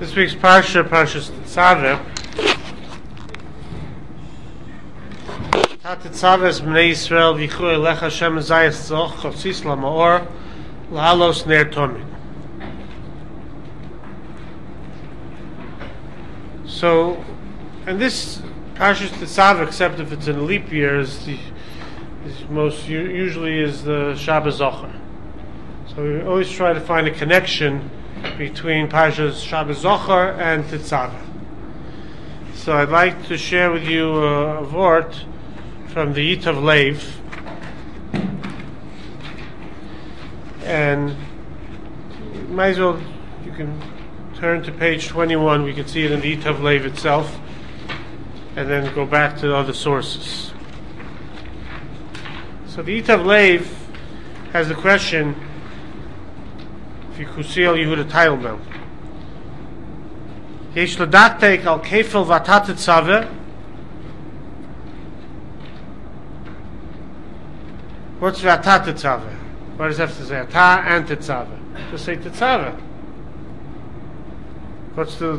This week's Parsha, Parshas Tetzaveh. Tetzaveh Bnei Yisrael v'yichu elecha Hashem zayas zoch chotsis la'maor lahalos ner tomid. So, and this Parshas Tetzaveh, except if it's in a leap year, usually is the Shabbos Zocher. So we always try to find a connection between Parshas Shabbos Zocher and Tetzaveh. So I'd like to share with you a vort from the Yitav Lev, and might as well, you can turn to page 21. We can see it in the Yitav Lev itself, and then go back to the other sources. So the Yitav Lev has the question, V'kusil Yehuda Teilmel. Yesh l'datek al kefil v'atat tetzaveh. What's v'atat tetzaveh? What does it have to say? Ata and tetzaveh. Just say tetzaveh. What's the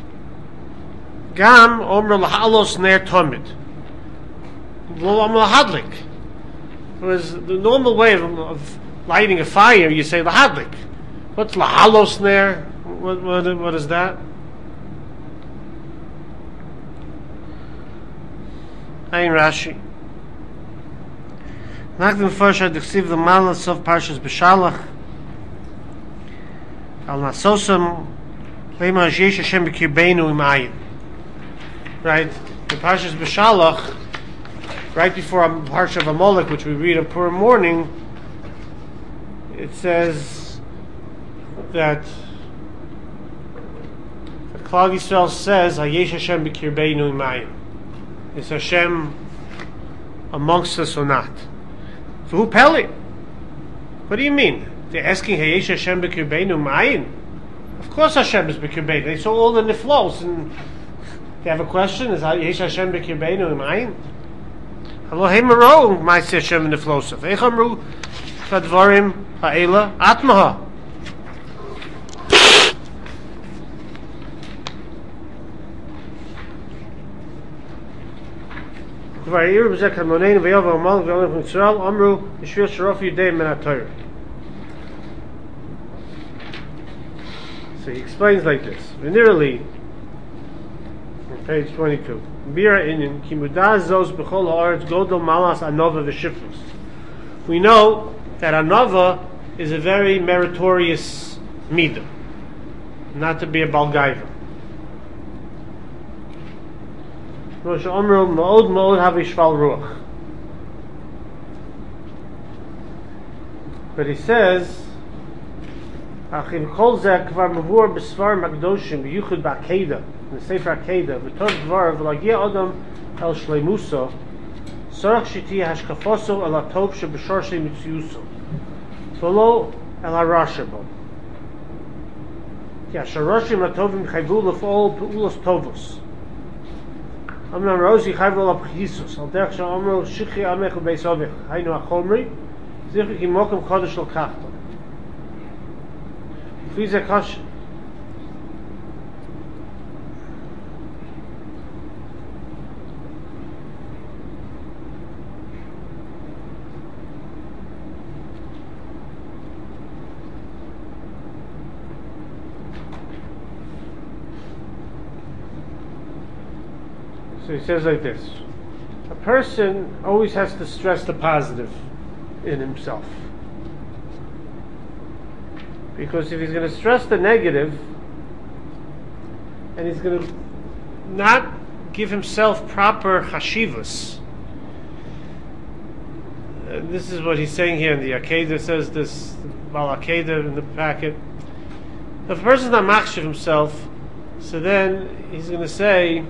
Gam omer l'halos ner tomid. Lo omer l'hadlik. Whereas the normal way of lighting a fire, you say l'hadlik. What's lahalos ner? What is that? Ayin Rashi. Nachdem Forsha dechsiv the malas of Parshas Beshalach al nasosam lema yesh Hashem b'kirbeinu im ayin. Right, in Parshas Beshalach, right before Parsha of Amalek, which we read on Purim morning, it says that the Klal Yisrael says, "Hayesh Hashem b'kirbeinu imayim." Is Hashem amongst us or not? So who peli? What do you mean? They're asking, "Hayesh Hashem b'kirbeinu imayim." Of course, Hashem is b'kirbeinu. They saw all the niflos, and they have a question: Is Hayesh Hashem b'kirbeinu imayim? Elohim maro ma'aseh Hashem niflosav. Echamru kadvarim ha'ela atmaha. So he explains like this. Venerally, on page 22. We know that anova is a very meritorious midah, not to be a balgaiva. But he says, in the Sefer Akedah, Amram Rosi Chayvol Abchisus, Al Derech Amro Shikhi Amech Beis Avich, Haynu Achomri, Zichri Ki Mokum Chodesh Lo Kachta. Fize Kash. So he says like this: a person always has to stress the positive in himself, because if he's going to stress the negative and he's going to not give himself proper chashivas, this is what he's saying here in the Akedah. Says this Bal Akedah in the packet. If a person's not machshav himself, so then he's going to say,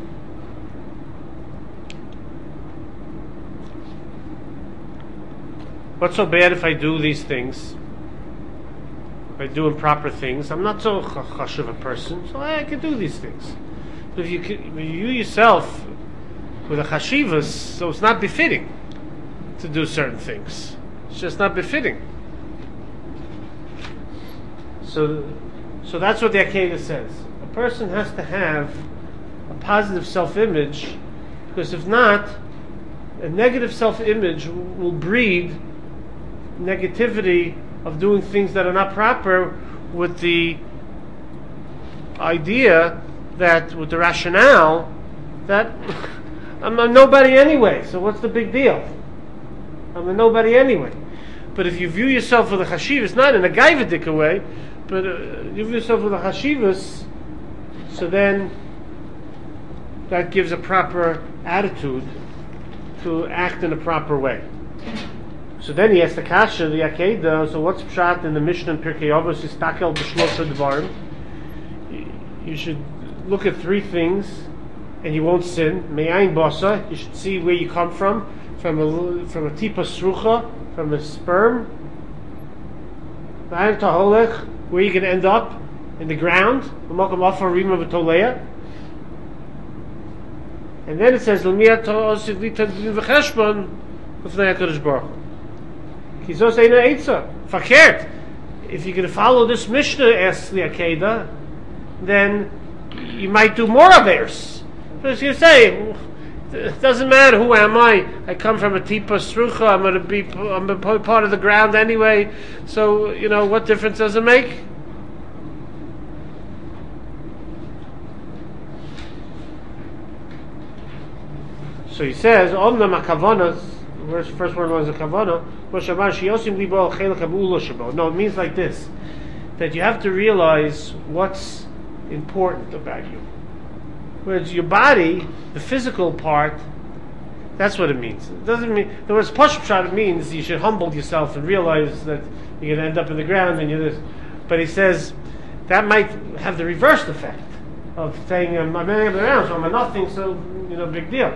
what's so bad if I do these things? If I do improper things, I'm not so chashuv a person, so I can do these things. But if you yourself with a chashivas, so it's not befitting to do certain things. It's just not befitting. So that's what the Akedah says. A person has to have a positive self-image, because if not, a negative self-image will breed negativity of doing things that are not proper, with the idea that, with the rationale that I'm a nobody anyway, so what's the big deal? I'm a nobody anyway. But if you view yourself with a chashivas, not in a gaivadik way, but you view yourself with a chashivas, so then that gives a proper attitude to act in a proper way. So then he has the kasha, the Akedah. So what's pshat in the Mishnah in Pirkei Avos? Yistakel b'shlosha dvarim. You should look at three things, and you won't sin. Me'ayin basa. You should see where you come from a tipa srucha, from a sperm. Me'ayin taholech, where you can end up in the ground. L'makam afar rima v'toleya. And then it says l'miyat ta'osid li tadvin v'cheshbon b'fnei HaKadosh Baruch Hu. Kizos eina eitza. Fakert. If you're going to follow this Mishnah, asks the Akedah, then you might do more avers. So you say, it doesn't matter who am I. I come from a tipa srucha. I'm going to be part of the ground anyway. So what difference does it make? So he says, Omnam hakavanas. First word was a kavana. No, it means like this: that you have to realize what's important about you. Whereas your body, the physical part, that's what it means. It doesn't mean, the word pashut, it means you should humble yourself and realize that you're going to end up in the ground and you're this. But he says that might have the reversed effect of saying I'm ending up in the ground, so I'm a nothing, so big deal.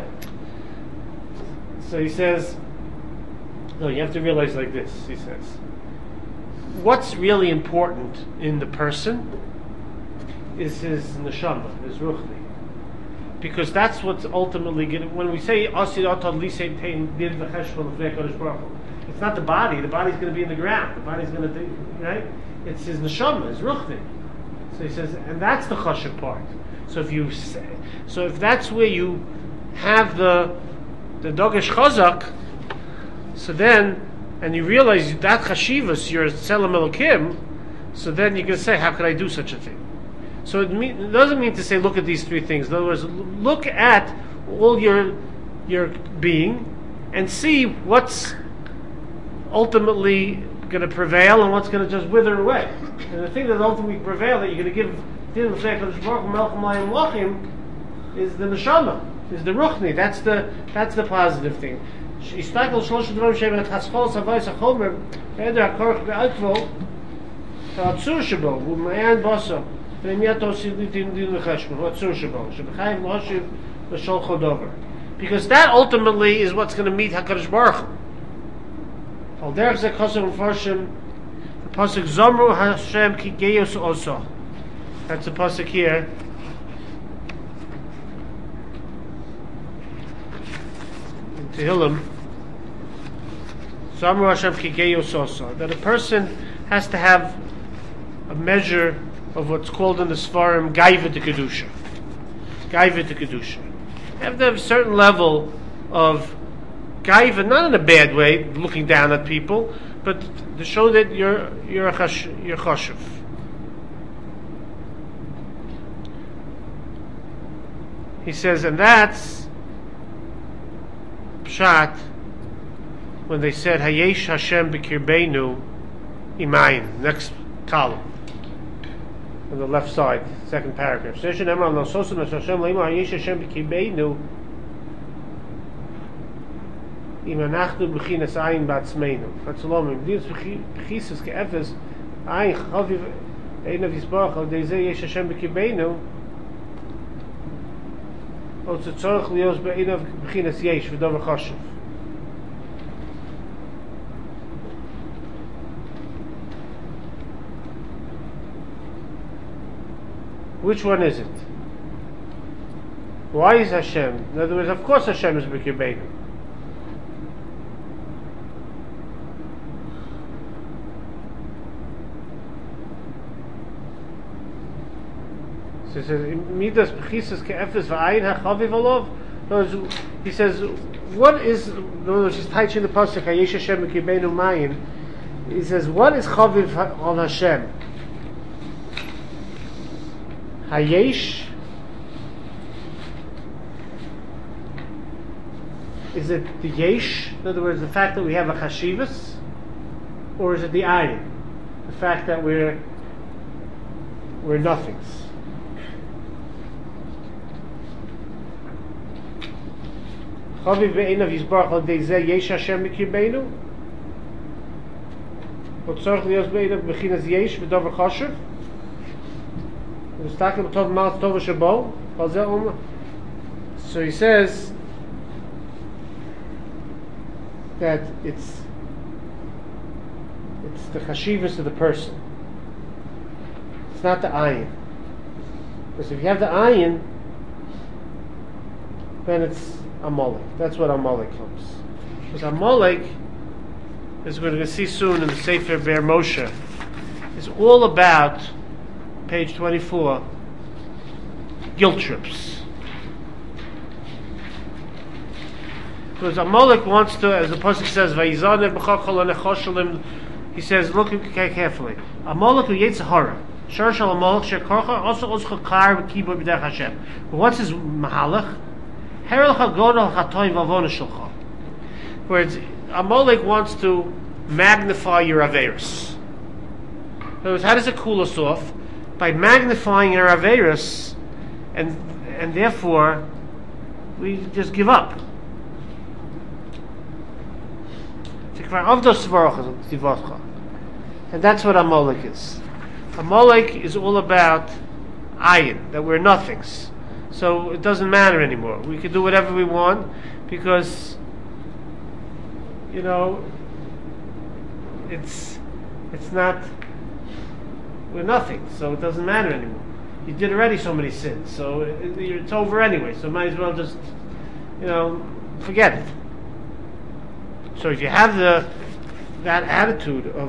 So he says, no, you have to realize like this, he says. What's really important in the person is his neshama, his ruchni. Because that's what's ultimately going to, when we say, it's not the body body's going to be in the ground, the body's going to be, right? It's his neshama, his ruchni. So he says, and that's the chashuv part. So if that's where you have the dogesh chazak, so then, and you realize that chashivas, you're tzelem elokim, so then you can say, how could I do such a thing? So it doesn't mean to say, look at these three things. In other words, look at all your being and see what's ultimately going to prevail and what's going to just wither away. And the thing that ultimately prevail, that you're going to give din l'fnei Baruch Melchem Layim Lachim, is the neshama, is the ruchni. That's the positive thing. Yistakel shlosh dvarim she'em et chaschol savayis hachomer eder hakorach be'alkvo ha'atzur shebo u'mayan basa v'nimiyat osid din l'cheshbon ha'atzur shebo sheb'chayim l'hoshiv l'shol chodover, because that ultimately is what's going to meet HaKadosh Baruch Hu. Al derech zeh chosem u'farshim the pasuk Zomru Hashem ki geyos oso. That's the pasuk here. In Tehillim. Zomru Hashem ki geyos oso. That a person has to have a measure of what's called in the Sfarim Gaiva de Kedusha. Gaiva de Kedusha. You have to have a certain level of Gaiva, not in a bad way, looking down at people, but to show that you're chashuv. He says, and that's pshat when they said Hayesh Hashem b'kirbeinu imayin. Next column on the left side, second paragraph. That's the which one is it? Why is Hashem? In other words, of course Hashem is b'kirbeinu. So he says, Midas B'chisus Ke'efes V'ayin HaChaviv Olav. He says, what is, she's teaching the pasuk Hayesh Hashem B'kirbeinu Mayim. He says, what is Chaviv of Hashem? Hayesh, is it the yesh? In other words, the fact that we have a chashivas, or is it the ayin? The fact that we're nothings. Chaviv ve'einav yizbarach al dei zeh yesh Hashem b'kirbeinu. V'tzorach liyos be'einav b'chinas yesh v'dover chashuv. So he says that it's the chashivas of the person. It's not the ayin. Because if you have the ayin, then it's Amalek. That's what Amalek comes. Because Amalek, as we're going to see soon in the Sefer Be'er Moshe, is all about, page 24, guilt trips. Because Amalek wants to, as the pasuk says, he says, look carefully. Amalek hu Yetzirah. Shor shel Amalek shekarcha also oscha kar v'kibur b'derech Hashem. But what's his mahalach? Herel chagodol chatoim v'avona shelcha. Whereas Amalek wants to magnify your averos. In other words, how does it cool us off? By magnifying our averos, and therefore we just give up. And that's what Amalek is. Amalek is all about ayin, that we're nothings. So it doesn't matter anymore. We can do whatever we want because, it's not, we're nothing, so it doesn't matter anymore. You did already so many sins, so it's over anyway, so might as well just, forget it. So if you have that attitude of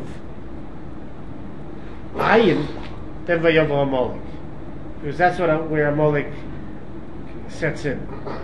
ayin, then vayavo Amalek, because that's where Amalek sets in,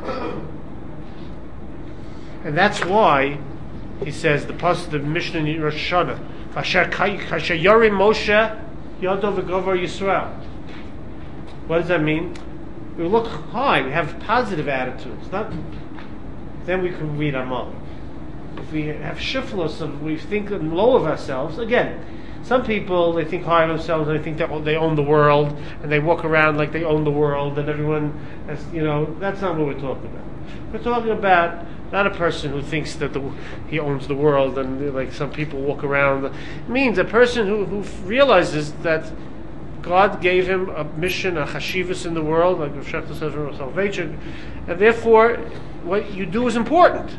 and that's why he says the pasuk, the Mishnah in Rosh Hashanah, Kasher Yorim Moshe Yodov v'Govar Yisrael. What does that mean? We look high, we have positive attitudes. Then we can read Amalek. If we have shiflos of, we think low of ourselves, again, some people, they think high of themselves and they think that they own the world and they walk around like they own the world and everyone has, that's not what we're talking about. We're talking about not a person who thinks that he owns the world and like some people walk around. It means a person who realizes that God gave him a mission, a chashivas in the world, like Rav Shechta says from salvation, and therefore what you do is important.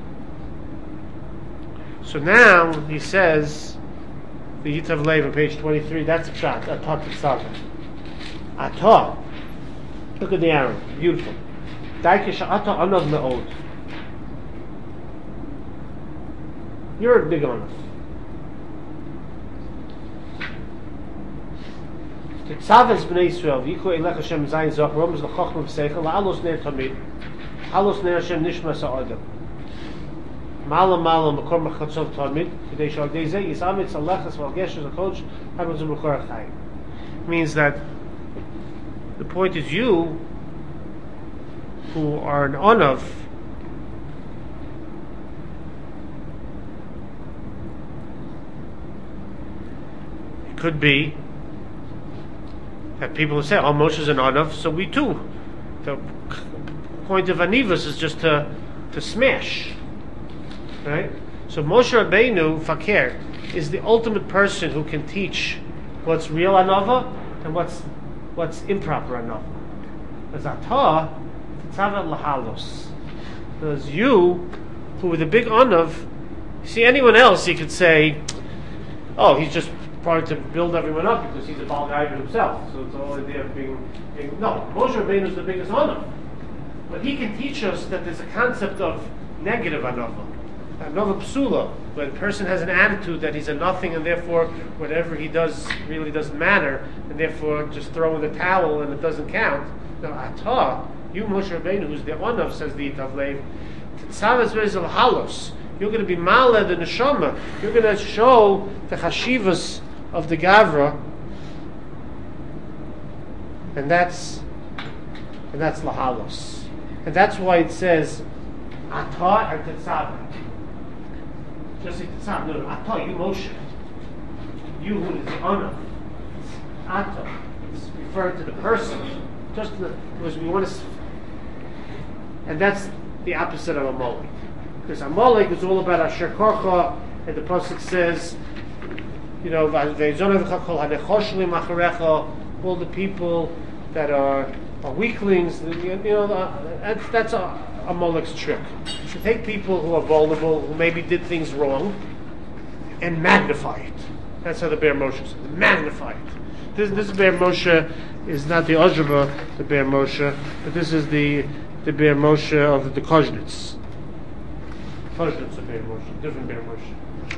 So now he says, the Yitav Lev on page 23, that's Pshat, Atah Tzaveh. Atah. Look at the arrow, beautiful. Daikish Atah Anav Me'od. You're a big honor. Tzaves b'nei Yisrael, v'yiku elech Hashem zayin zoch, romos l'chochma v'seichel, la'alos ner tamid, halos ner Hashem nishma sa'adam. Mala makor mechatzov tamid, k'dei shal dei zeh, yisamitz alechas v'algeshes l'kodesh, hagon zum l'chor achayim. Means that the point is you, who are an onav, it could be that people say, "Oh, Moshe's an onav, so we too." The point of anivus is just to smash, right? So Moshe Rabbeinu Fakir is the ultimate person who can teach what's real anava and what's improper anava. As atah tzava lahalos. Because you, who with a big onav, see anyone else, you could say, "Oh, he's just trying to build everyone up because he's a Baal Gaiva himself." So it's all idea of being no. Moshe Rabbeinu is the biggest honor, but he can teach us that there's a concept of negative anava. Another psula, when a person has an attitude that he's a nothing and therefore whatever he does really doesn't matter, and therefore just throw in the towel and it doesn't count. Now, Atah, you Moshe Rabbeinu, who's the Onav, says the Yitavlev, Tzavas Vezel Halos. You're going to be Mala the Neshama. You're going to show the Chashivas of the Gavra, and that's Lahalos. And that's why it says Atah and Tetzavah. Just say Tetzavah. No, Atah, you Moshe. You who is the Onav. Atah. It's referring to the person. Just because we want to. And that's the opposite of Amalek. Because Amalek is all about Asher Korcha, and the pasuk says, you know, all the people that are weaklings, you know, that's Amalek's trick. To take people who are vulnerable, who maybe did things wrong, and magnify it. That's how the Be'er Moshe says, magnify it. This Be'er Moshe is not the Ozrava, the Be'er Moshe, but this is the Be'er Moshe of the Koznitz. Koznitz of Be'er Moshe, different Be'er Moshe.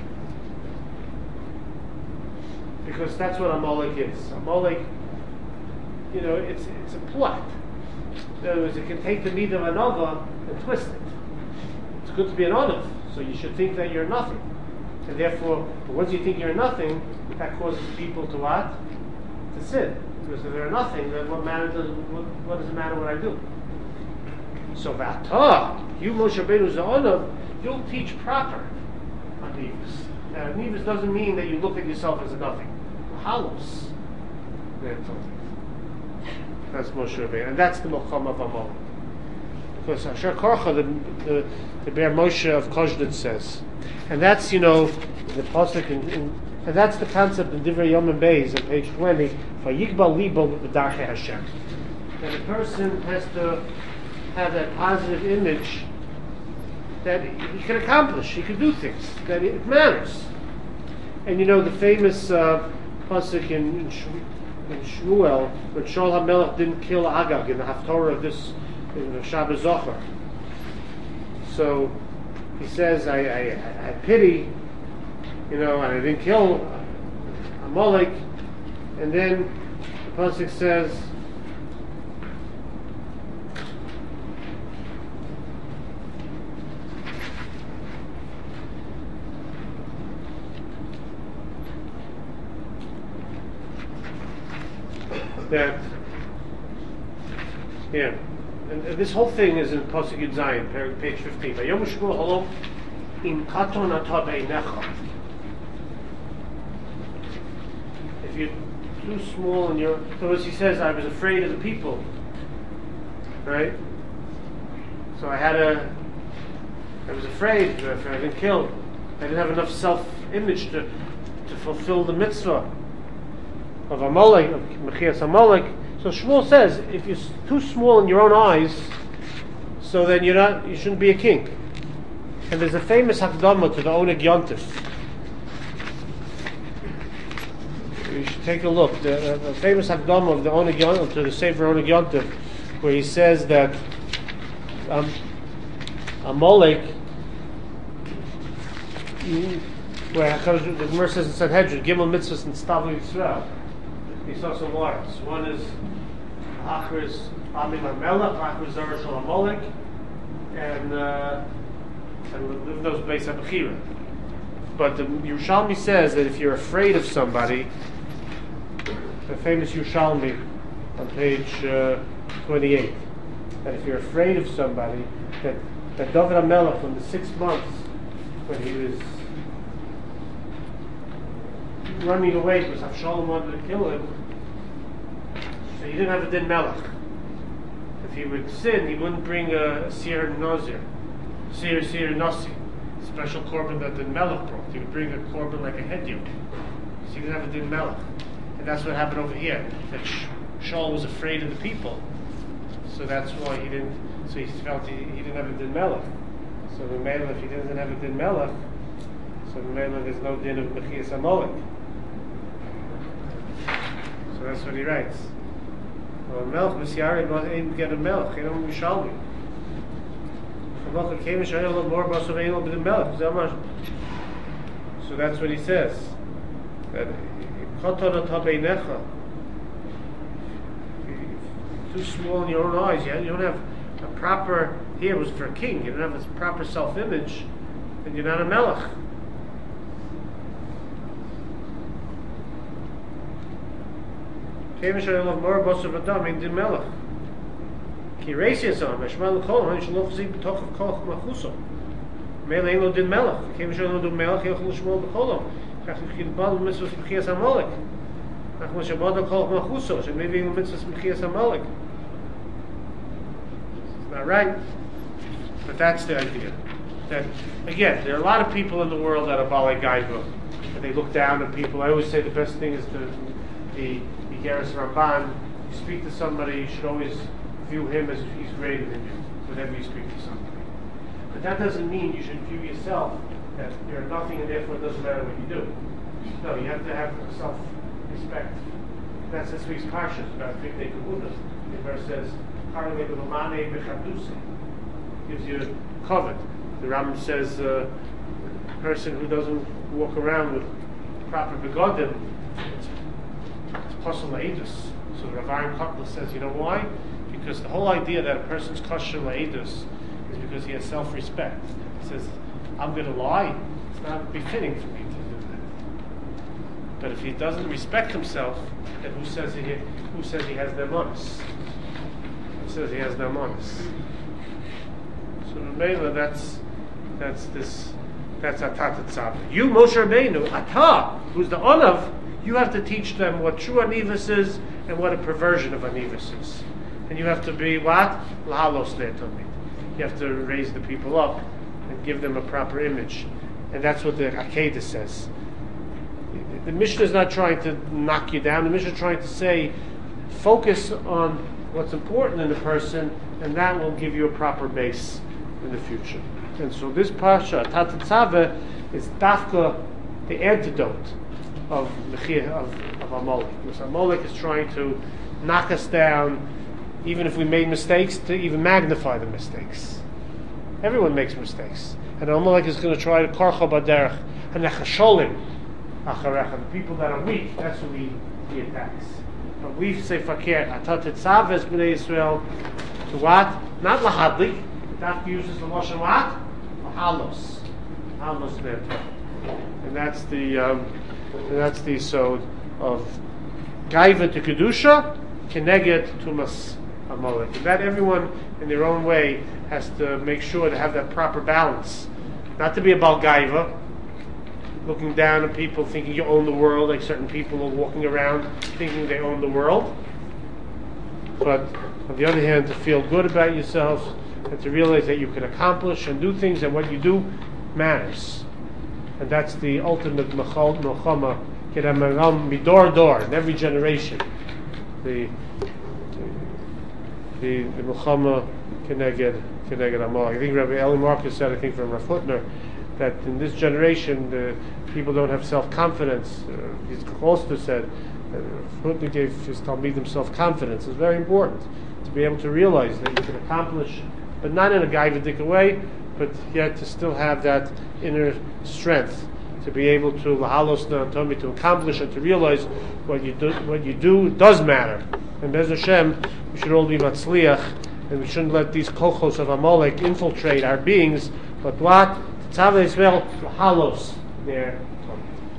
Because that's what Amalek is. Amalek, you know, it's a plot. In other words, it can take the meat of another and twist it. It's good to be an Onav, so you should think that you're nothing. And therefore, once you think you're nothing, that causes people to what? To sin. Because if they're nothing, then what does it matter what I do? So Vatah, you Moshe Rabbeinu Za'onav, you'll teach proper on Nivus. Now, Nivus doesn't mean that you look at yourself as a nothing. Halos. That's Moshe Rabbeinu, and that's the Melchama of Amalek. Because Asher Korcha, the Be'er Moshe of Koznitz says, and that's, you know, the pasuk and that's the concept in Divrei Yom Beis on page 20. Vayigbal libo b'darchei Hashem. That a person has to have that positive image that he can accomplish, he can do things, that it matters. And you know the famous pasuk in Shmuel, when Shaul HaMelech didn't kill Agag in the Haftorah of this, in the Shabbos Zohar. So he says, I had pity, you know, and I didn't kill Amalek. And then the pasuk says, that here, and this whole thing is in Pasuk Yud Zayin, page 15. Vayom Shmuel Halom in Katon Ata Beinecha. If you're too small and you're, so as he says, I was afraid of the people, right? So I was afraid if I didn't kill. I didn't have enough self-image to fulfill the mitzvah of Amalek, of Mechias Amalek. So Shmuel says, if you're too small in your own eyes, so then you shouldn't be a king. And there's a famous Hakdama to the Oneg Yontif. You should take a look. The famous Hakdama of the Oneg Yontif, to the Sefer Oneg Yontif, where he says that Amalek, where the Gemara says in Sanhedrin, Gimel Mitzvahs and Stavli Yisrael. He saw some words. One is Achris Amim HaMelech, Achris Zara Shal Amalek, and live those based on Bechira. But the Yerushalmi says that if you're afraid of somebody, the famous Yerushalmi on page 28, that if you're afraid of somebody, that David HaMelech, from the 6 months when he was running away because Avshalom wanted to kill him, so he didn't have a din melech. If he would sin, he wouldn't bring a Sir Nazir, Sir Nasi, special korban that the melech brought. He would bring a korban like a hedyot. So he didn't have a din melech. And that's what happened over here. That Shaul was afraid of the people. So that's why he didn't, so he felt he didn't have a din melech. So the melech, if he doesn't have a din melech, so the melech there's no din of Mechias Amalek. So that's what he writes. Well, Melch B'Siyari ain't get a Melch, he don't Mishalmi. So that's what he says. That too small in your own eyes. You don't have a proper. Here was for a king. You don't have a proper self-image, then you're not a melech. Mele ain't no din melech. Came sure no do melech yochel shmol b'cholam. Kach you bad mitzvahs b'chias hamalek. Nach mo shabad kol machuso. So maybe no mitzvahs b'chias hamalek. It's not right. But that's the idea. That again, there are a lot of people in the world that are balei gaiva, and they look down on people. I always say the best thing is the Igeres Ramban. You speak to somebody, you should always view him as if he's greater than you. Whenever you speak to somebody. But that doesn't mean you should view yourself that you're nothing and therefore it doesn't matter what you do. No, you have to have self-respect. That's what he's cautious about B'nei Kebudah. The verse says, gives you covet. The Rambam says a person who doesn't walk around with proper begodim, it's possible la'edus. So Rav Aaron Kotler says, you know why? Because the whole idea that a person's kosher la'edus is because he has self-respect. He says, I'm going to lie. It's not befitting for me to do that. But if he doesn't respect himself, then who says he has nemanis? Who says he has nemanis? So Mela, that's Atat Tzava. You, Moshe Rabbeinu, Atah, who's the Onav, you have to teach them what true Anivus is and what a perversion of Anivus is. And you have to be what? Lahalos Ne'tomid. You have to raise the people up and give them a proper image. And that's what the Akedah says. The Mishnah is not trying to knock you down. The Mishnah is trying to say, focus on what's important in the person, and that will give you a proper base in the future. And so this Pasha, Atat Tzava, is Dafka, the antidote of Amalek. Because Amalek is trying to knock us down, even if we made mistakes, to even magnify the mistakes. Everyone makes mistakes. And Amalek is going to try to karcha baderech and nechasholim acharecha. The people that are weak, that's who he attacks. But we say fakir atat tzaves b'nei Yisrael to what? Not lahadlik. That uses the lashon what? Halos. Halos there. And that's the sod of gaiva to kedusha, keneged tumas Amalek. And that everyone in their own way has to make sure to have that proper balance. Not to be a balgaiva, looking down at people thinking you own the world, like certain people are walking around thinking they own the world. But on the other hand, to feel good about yourself and to realize that you can accomplish and do things, and what you do matters. And that's the ultimate milchama, midor dor, in every generation. The milchama keneged Amalek. I think Rabbi Eli Marcus said, I think from Rav Hutner, that in this generation the people don't have self-confidence. He's also said that Hutner gave his Talmidim self-confidence. It's very important to be able to realize that you can accomplish, but not in a gaivadik way, but yet to still have that inner strength to be able to lahalos na'atomi, to accomplish and to realize what you do does matter. And Bez Hashem, we should all be matzliach, and we shouldn't let these kochos of Amalek infiltrate our beings. But what? Tzaveh Yisrael lahalos their tummy.